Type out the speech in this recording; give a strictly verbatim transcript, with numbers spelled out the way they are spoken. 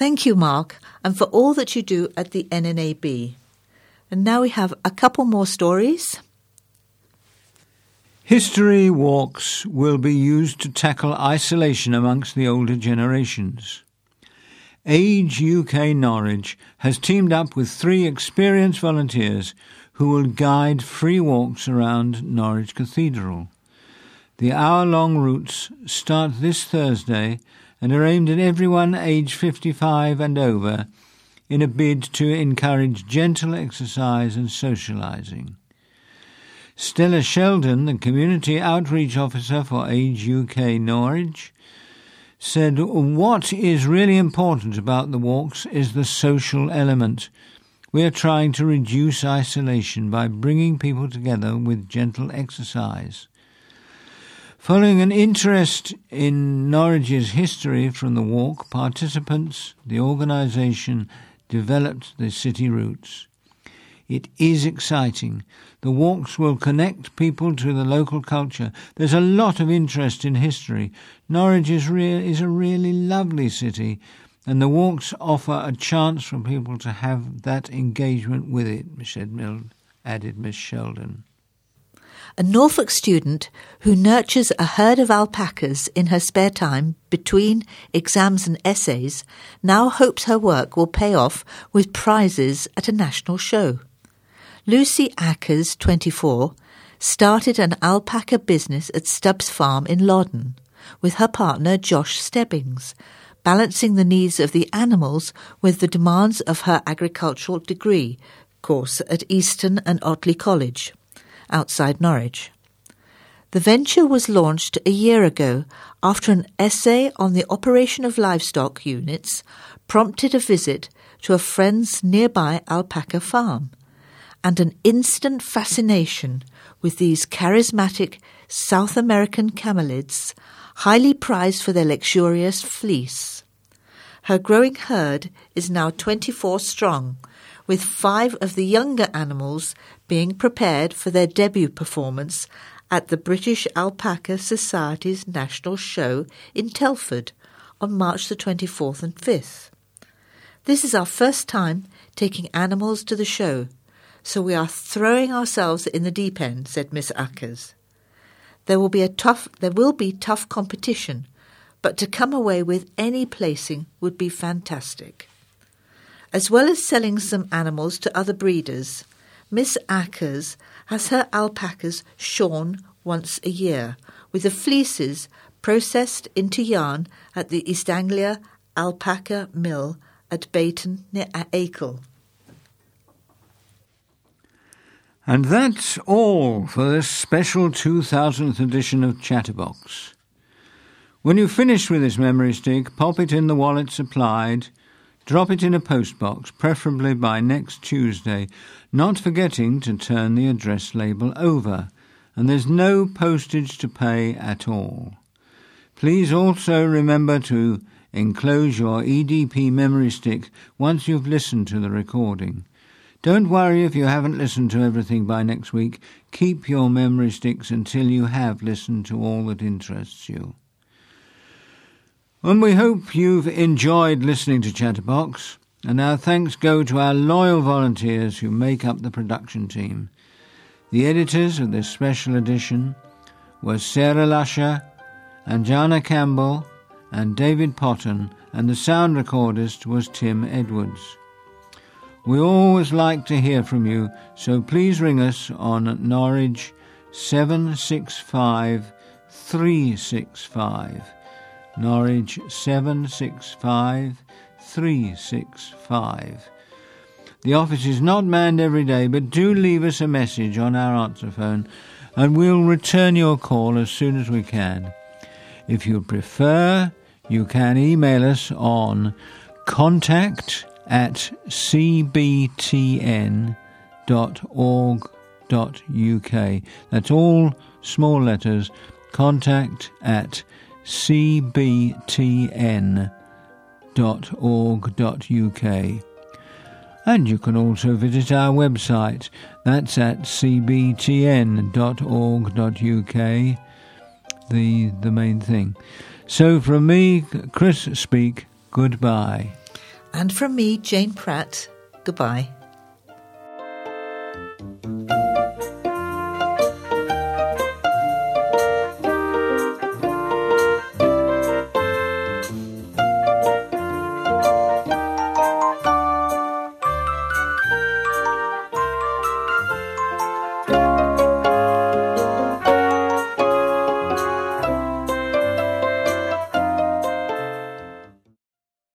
Thank you, Mark, and for all that you do at the N N A B. And now we have a couple more stories. History walks will be used to tackle isolation amongst the older generations. Age U K Norwich has teamed up with three experienced volunteers who will guide free walks around Norwich Cathedral. The hour-long routes start this Thursday and are aimed at everyone aged fifty-five and over in a bid to encourage gentle exercise and socialising. Stella Sheldon, the Community Outreach Officer for Age U K Norwich, said what is really important about the walks is the social element. We are trying to reduce isolation by bringing people together with gentle exercise. Following an interest in Norwich's history from the walk, participants, the organisation, developed the city routes. It is exciting. The walks will connect people to the local culture. There's a lot of interest in history. Norwich is, re- is a really lovely city, and the walks offer a chance for people to have that engagement with it, added Miss Sheldon. A Norfolk student who nurtures a herd of alpacas in her spare time between exams and essays now hopes her work will pay off with prizes at a national show. Lucy Ackers, twenty-four, started an alpaca business at Stubbs Farm in Loddon with her partner Josh Stebbings, balancing the needs of the animals with the demands of her agricultural degree course at Easton and Otley College, outside Norwich. The venture was launched a year ago after an essay on the operation of livestock units prompted a visit to a friend's nearby alpaca farm and an instant fascination with these charismatic South American camelids, highly prized for their luxurious fleece. Her growing herd is now twenty-four strong, with five of the younger animals being prepared for their debut performance at the British Alpaca Society's National Show in Telford on March the twenty-fourth and fifth. This is our first time taking animals to the show, so we are throwing ourselves in the deep end, said Miss Ackers. There will be a tough there will be tough competition, but to come away with any placing would be fantastic. As well as selling some animals to other breeders, Miss Ackers has her alpacas shorn once a year, with the fleeces processed into yarn at the East Anglia Alpaca Mill at Bayton near Acle. And that's all for this special two thousandth edition of Chatterbox. When you've finished with this memory stick, pop it in the wallet supplied, drop it in a postbox, preferably by next Tuesday, not forgetting to turn the address label over, and there's no postage to pay at all. Please also remember to enclose your E D P memory stick once you've listened to the recording. Don't worry if you haven't listened to everything by next week. Keep your memory sticks until you have listened to all that interests you. And we hope you've enjoyed listening to Chatterbox, and our thanks go to our loyal volunteers who make up the production team. The editors of this special edition were Sarah Lusher and Jana Campbell and David Potton, and the sound recordist was Tim Edwards. We always like to hear from you, so please ring us on Norwich seven six five three six five. Norwich seven six five three six five. The office is not manned every day, but do leave us a message on our answer phone and we'll return your call as soon as we can. If you prefer, you can email us on contact at c b t n dot org dot u k. That's all small letters, contact at c b t n dot org dot u k. And you can also visit our website. That's at c b t n dot org dot u k, the, the main thing. So from me, Chris Speak, goodbye. And from me, Jane Pratt, goodbye.